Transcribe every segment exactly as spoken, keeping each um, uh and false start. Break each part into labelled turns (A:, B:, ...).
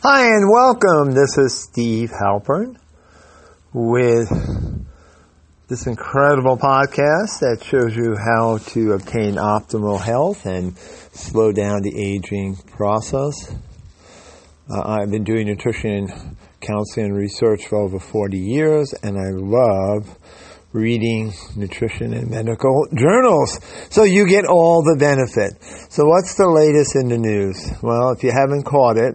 A: Hi and welcome. This is Steve Halpern with this incredible podcast that shows you how to obtain optimal health and slow down the aging process. Uh, I've been doing nutrition counseling and research for over forty years, and I love reading nutrition and medical journals. So you get all the benefit. So what's the latest in the news? Well, if you haven't caught it,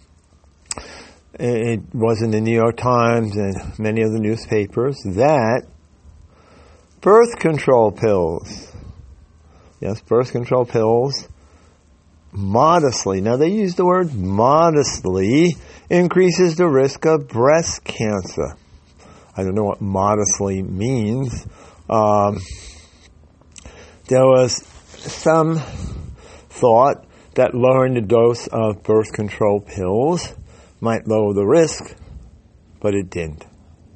A: it was in the New York Times and many of the newspapers that birth control pills, yes, birth control pills, modestly, now they use the word modestly, increases the risk of breast cancer. I don't know what modestly means. Um, there was some thought that lowering the dose of birth control pills might lower the risk, but it didn't.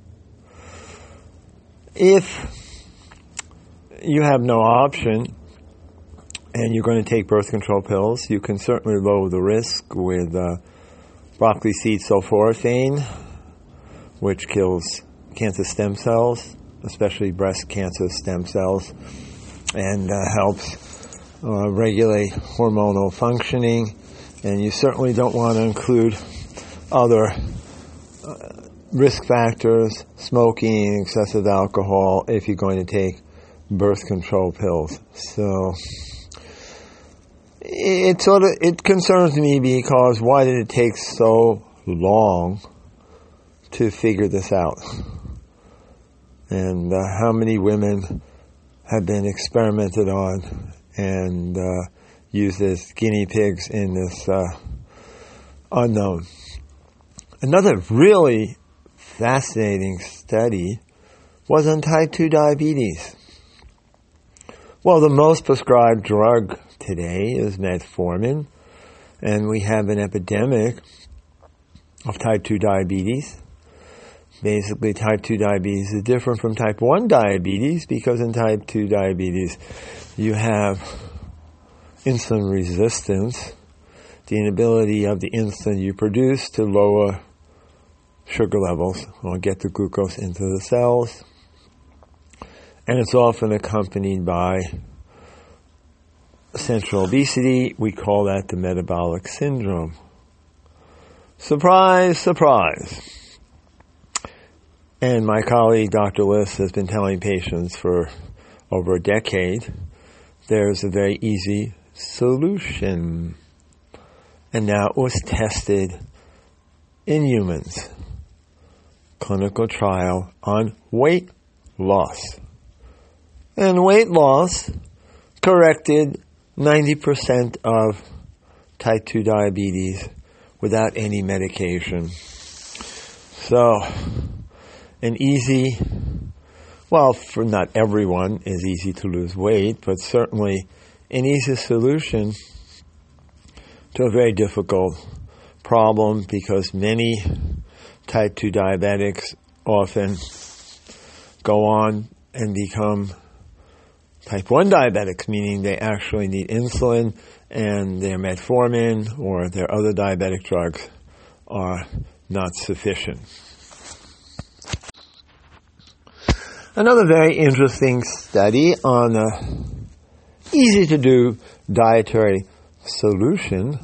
A: If you have no option and you're going to take birth control pills, you can certainly lower the risk with uh, broccoli seed sulforaphane, which kills cancer stem cells, especially breast cancer stem cells, and uh, helps uh, regulate hormonal functioning. And you certainly don't want to include other uh, risk factors, smoking, excessive alcohol, if you're going to take birth control pills. So it sort of it concerns me because why did it take so long to figure this out? And uh, how many women have been experimented on and uh, used as guinea pigs in this uh, unknown? Another really fascinating study was on type two diabetes. Well, the most prescribed drug today is metformin, and we have an epidemic of type two diabetes. Basically, type two diabetes is different from type one diabetes because in type two diabetes you have insulin resistance, the inability of the insulin you produce to lower sugar levels or get the glucose into the cells. And it's often accompanied by central obesity. We call that the metabolic syndrome. Surprise, surprise. And my colleague, Doctor Liss, has been telling patients for over a decade, there's a very easy solution. And now it was tested in humans. Clinical trial on weight loss. And weight loss corrected ninety percent of type two diabetes without any medication. So, an easy, well, for not everyone is easy to lose weight, but certainly an easy solution to a very difficult problem because many type two diabetics often go on and become type one diabetics, meaning they actually need insulin and their metformin or their other diabetic drugs are not sufficient. Another very interesting study on a easy-to-do dietary solution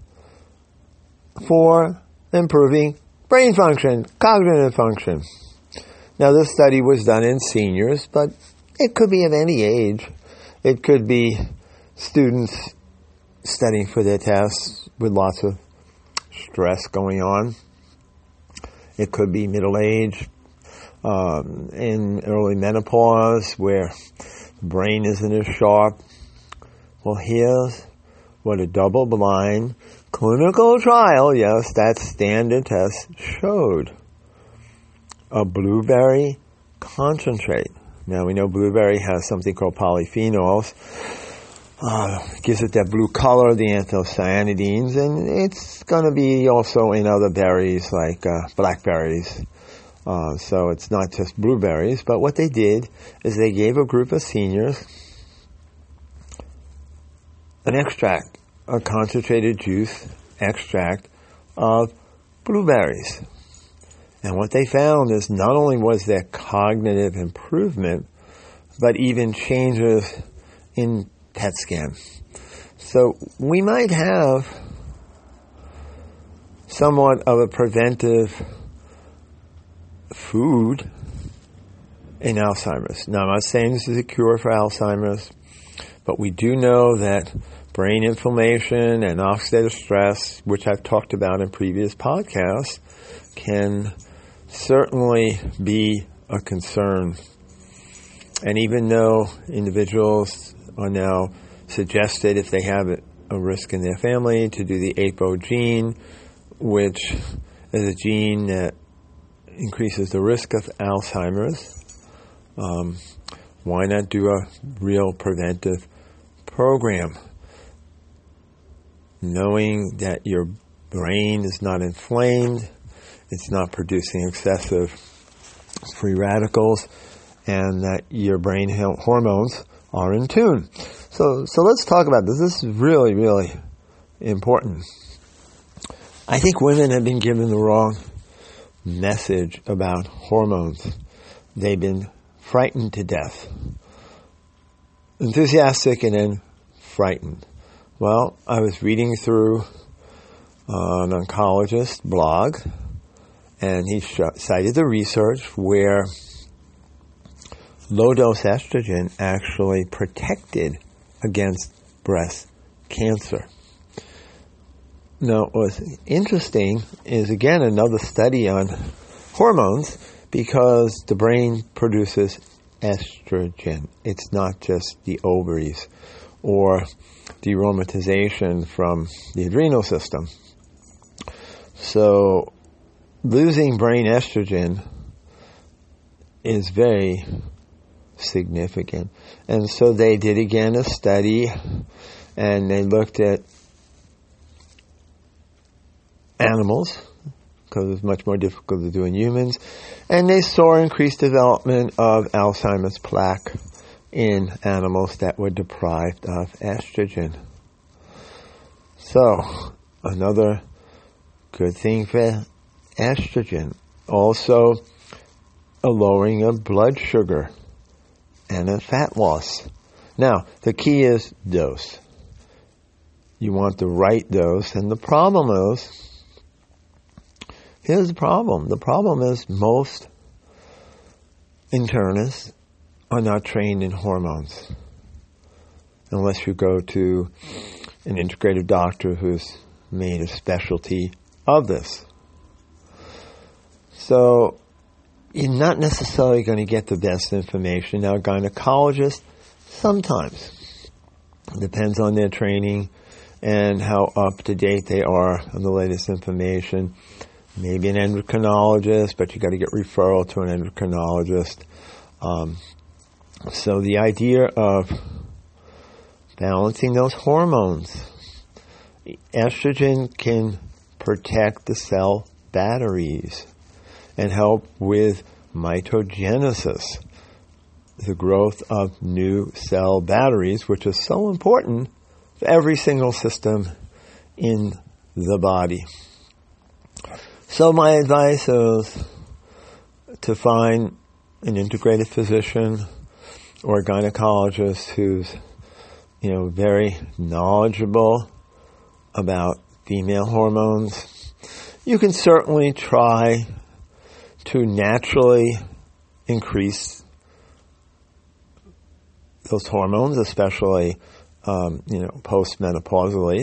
A: for improving brain function, cognitive function. Now, this study was done in seniors, but it could be of any age. It could be students studying for their tests with lots of stress going on. It could be middle-aged, um, in early menopause, where the brain isn't as sharp. Well, here's what a double-blind clinical trial, yes, that standard test showed. A blueberry concentrate. Now, we know blueberry has something called polyphenols. Uh, gives it that blue color, the anthocyanidins, and it's going to be also in other berries like uh, blackberries. Uh, so it's not just blueberries, but what they did is they gave a group of seniors an extract, a concentrated juice extract of blueberries. And what they found is not only was there cognitive improvement, but even changes in P E T scan. So we might have somewhat of a preventive food in Alzheimer's. Now, I'm not saying this is a cure for Alzheimer's, but we do know that brain inflammation and oxidative stress, which I've talked about in previous podcasts, can certainly be a concern. And even though individuals are now suggested, if they have a risk in their family, to do the A P O gene, which is a gene that increases the risk of Alzheimer's, um, why not do a real preventive program? Knowing that your brain is not inflamed, it's not producing excessive free radicals, and that your brain hormones are in tune. So, so let's talk about this. This is really, really important. I think women have been given the wrong message about hormones. They've been frightened to death. Enthusiastic and then frightened. Well, I was reading through uh, an oncologist blog, and he sh- cited the research where low-dose estrogen actually protected against breast cancer. Now, what's interesting is, again, another study on hormones, because the brain produces estrogen. It's not just the ovaries or the aromatization from the adrenal system. So, losing brain estrogen is very significant. And so they did again a study, and they looked at animals, because it's much more difficult to do in humans, and they saw increased development of Alzheimer's plaque in animals that were deprived of estrogen. So, another good thing for estrogen. Also, a lowering of blood sugar and a fat loss. Now, the key is dose. You want the right dose, and the problem is, here's the problem. The problem is most internists are not trained in hormones, unless you go to an integrative doctor who's made a specialty of this. So, you're not necessarily going to get the best information. Now, a gynecologist, sometimes. It depends on their training and how up-to-date they are on the latest information. Maybe an endocrinologist, but you got to get referral to an endocrinologist. Um, so the idea of balancing those hormones. Estrogen can protect the cell batteries and help with mitogenesis, the growth of new cell batteries, which is so important for every single system in the body. So my advice is to find an integrative physician or a gynecologist who's, you know, very knowledgeable about female hormones. You can certainly try to naturally increase those hormones, especially, um, you know, postmenopausally.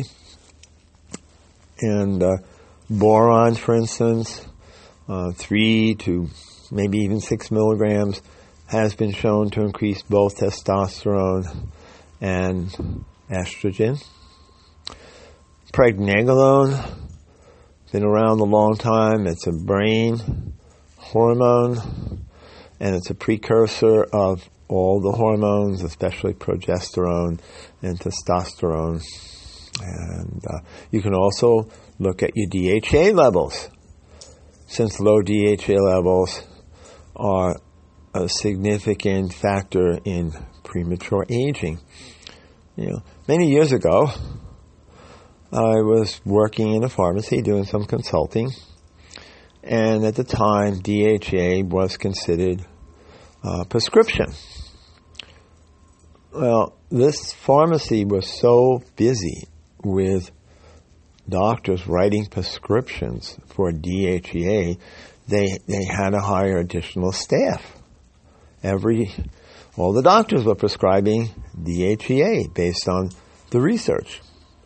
A: And uh, boron, for instance, uh, three to maybe even six milligrams has been shown to increase both testosterone and estrogen. Pregnenolone, been around a long time. It's a brain hormone, and it's a precursor of all the hormones, especially progesterone and testosterone. And uh, you can also look at your D H A levels, since low D H A levels are a significant factor in premature aging. You know, many years ago, I was working in a pharmacy doing some consulting, And at the time, D H E A was considered uh, prescription. Well, this pharmacy was so busy with doctors writing prescriptions for D H E A, they they had to hire additional staff. Every all the doctors were prescribing D H E A based on the research.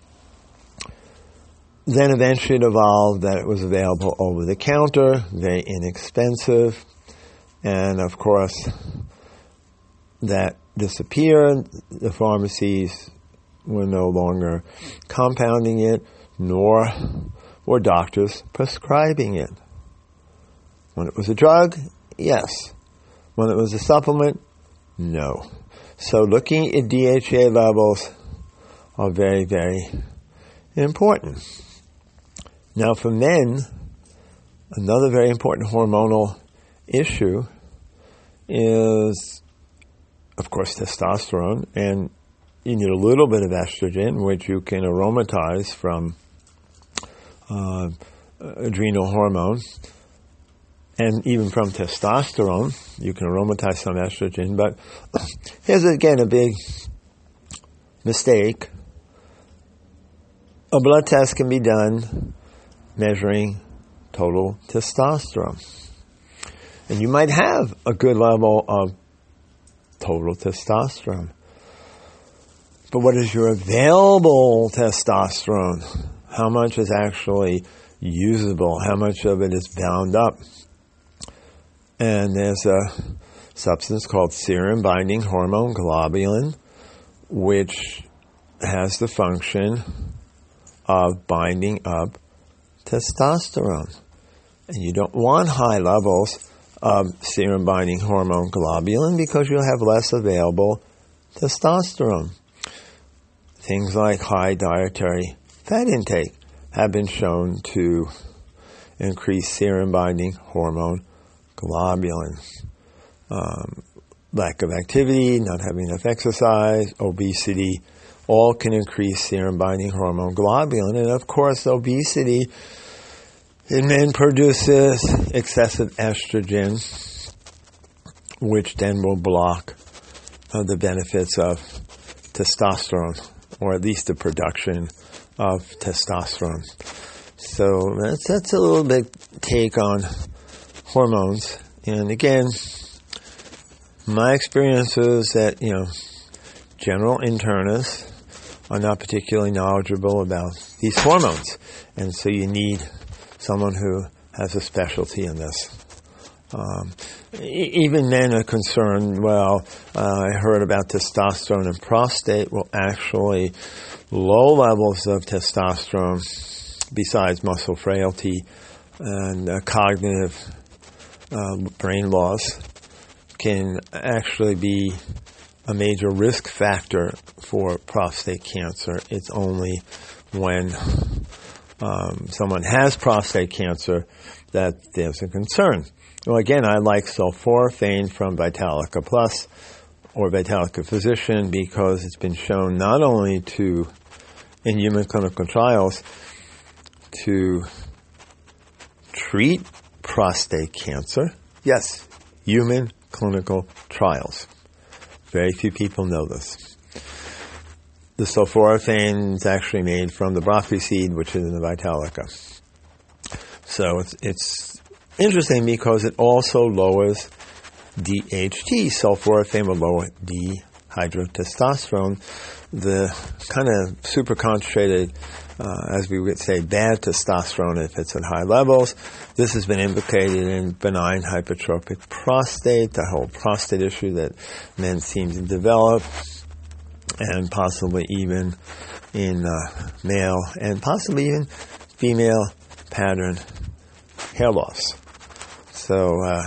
A: Then eventually it evolved that it was available over the counter, very inexpensive, and of course that disappeared. The pharmacies were no longer compounding it, nor were doctors prescribing it. When it was a drug, yes. When it was a supplement, no. So looking at D H E A levels are very, very important. Now for men, another very important hormonal issue is, of course, testosterone, and you need a little bit of estrogen, which you can aromatize from uh, adrenal hormone, and even from testosterone, you can aromatize some estrogen. But here's again a big mistake. A blood test can be done measuring total testosterone. And you might have a good level of total testosterone. But what is your available testosterone? How much is actually usable? How much of it is bound up? And there's a substance called serum binding hormone globulin, which has the function of binding up testosterone. And you don't want high levels of serum binding hormone globulin because you'll have less available testosterone. Things like high dietary fat intake have been shown to increase serum binding hormone globulin. Um, lack of activity, not having enough exercise, obesity, all can increase serum binding hormone globulin. And of course, obesity in men produces excessive estrogen, which then will block uh, the benefits of testosterone, or at least the production of testosterone. So that's, that's a little bit take on hormones. And again, my experience is that, you know, general internists are not particularly knowledgeable about these hormones. And so you need someone who has a specialty in this. Um, e- even men are concerned, well, uh, I heard about testosterone and prostate. Well, actually, low levels of testosterone, besides muscle frailty and uh, cognitive uh, brain loss, can actually be a major risk factor for prostate cancer. It's only when um, someone has prostate cancer that there's a concern. Well, again, I like sulforaphane from Vitalica Plus or Vitalica Physician because it's been shown not only to, in human clinical trials, to treat prostate cancer. Yes, human clinical trials. Very few people know this. The sulforaphane is actually made from the broccoli seed, which is in the Vitalica. So it's, it's interesting because it also lowers D H T. Sulforaphane will lower dihydrotestosterone, the kind of super concentrated, uh, as we would say, bad testosterone if it's at high levels. This has been implicated in benign hypertrophic prostate, the whole prostate issue that men seem to develop, and possibly even in uh, male and possibly even female pattern hair loss. So uh,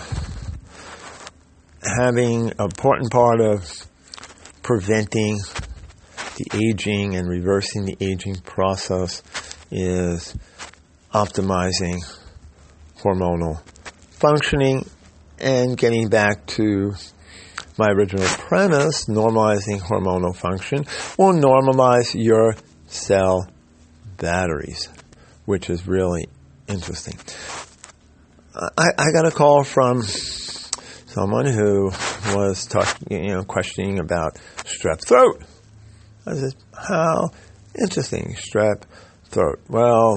A: having an important part of preventing the aging and reversing the aging process is optimizing hormonal functioning and getting back to my original premise, normalizing hormonal function will normalize your cell batteries, which is really interesting. I, I got a call from someone who was talking, you know, questioning about strep throat. I said, how interesting, strep throat. Well,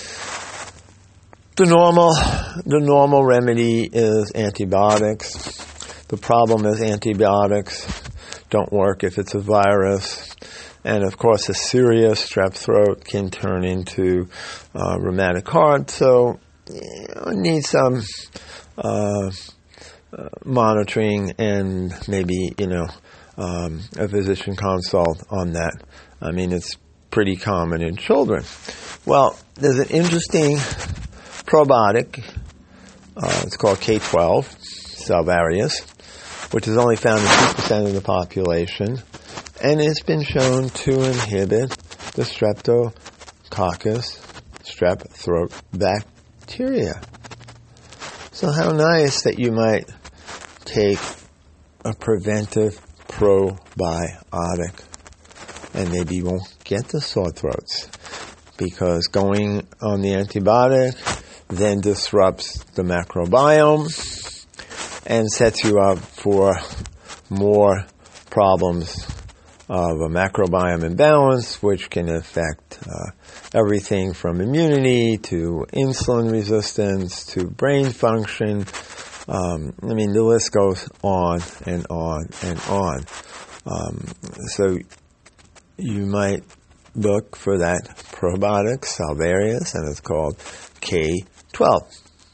A: the normal, the normal remedy is antibiotics. The problem is antibiotics don't work if it's a virus. And of course, a serious strep throat can turn into uh, rheumatic heart. So, you know, it needs some uh, uh, monitoring and maybe, you know, um, a physician consult on that. I mean, it's pretty common in children. Well, there's an interesting probiotic. Uh, it's called K twelve, Salvarius, which is only found in two percent of the population. And it's been shown to inhibit the Streptococcus strep throat bacteria. So how nice that you might take a preventive probiotic and maybe you won't get the sore throats, because going on the antibiotic then disrupts the microbiome and sets you up for more problems of a microbiome imbalance, which can affect uh, everything from immunity to insulin resistance to brain function. Um, I mean, the list goes on and on and on. Um, so you might look for that probiotic, Salvarius, and it's called K twelve.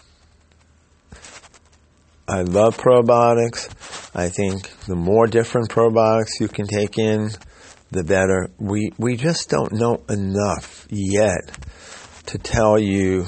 A: I love probiotics. I think the more different probiotics you can take in, the better. We we just don't know enough yet to tell you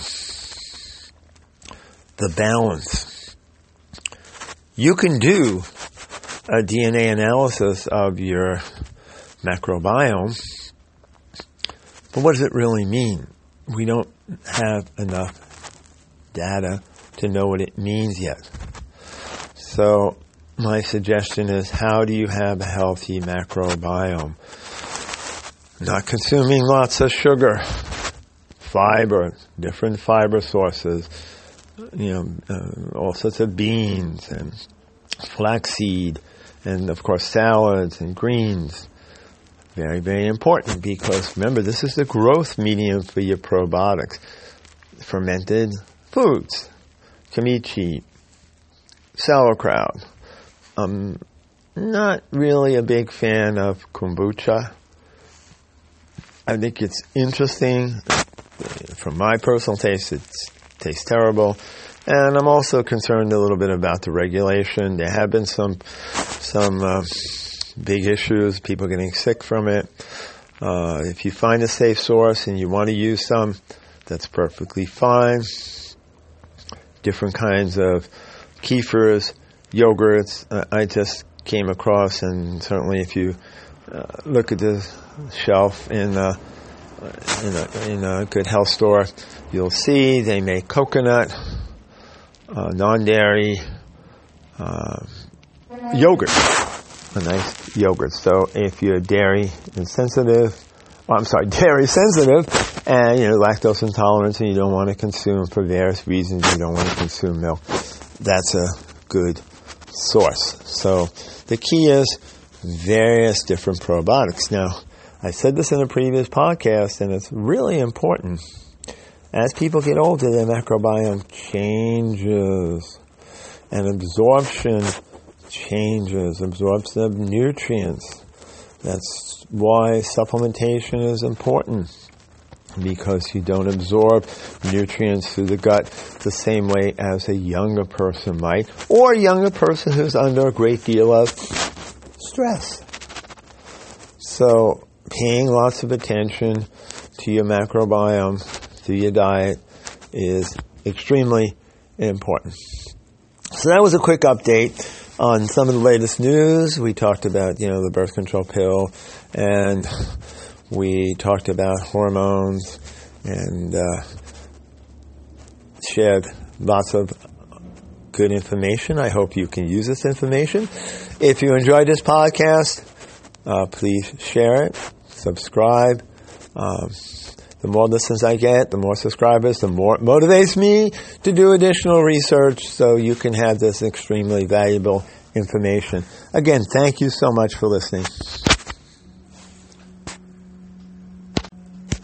A: the balance. You can do a D N A analysis of your microbiome, but what does it really mean? We don't have enough data to know what it means yet. So my suggestion is, how do you have a healthy microbiome? Not consuming lots of sugar, fiber, different fiber sources, you know, uh, all sorts of beans and flaxseed, and of course salads and greens. Very, very important, because remember, this is the growth medium for your probiotics. Fermented foods, kimchi, sauerkraut. I'm not really a big fan of kombucha. I think it's interesting. From my personal taste, it tastes terrible. And I'm also concerned a little bit about the regulation. There have been some some uh, big issues, people getting sick from it. Uh, if you find a safe source and you want to use some, that's perfectly fine. Different kinds of kefirs, yogurts, uh, I just came across, and certainly if you uh, look at the shelf in a, in a in a good health store, you'll see they make coconut, uh, non-dairy uh, yogurt, a nice yogurt. So if you're dairy insensitive, oh, I'm sorry, dairy sensitive, and you know lactose intolerant, and you don't want to consume for various reasons, you don't want to consume milk, that's a good source. So the key is various different probiotics. Now, I said this in a previous podcast, and it's really important. As people get older, their microbiome changes, and absorption changes, absorption of nutrients. That's why supplementation is important, because you don't absorb nutrients through the gut the same way as a younger person might, or a younger person who's under a great deal of stress. So paying lots of attention to your microbiome through your diet is extremely important. So that was a quick update on some of the latest news. We talked about, you know, the birth control pill, and we talked about hormones, and uh, shared lots of good information. I hope you can use this information. If you enjoyed this podcast, uh, please share it, subscribe. Um, The more listeners I get, the more subscribers, the more it motivates me to do additional research so you can have this extremely valuable information. Again, thank you so much for listening.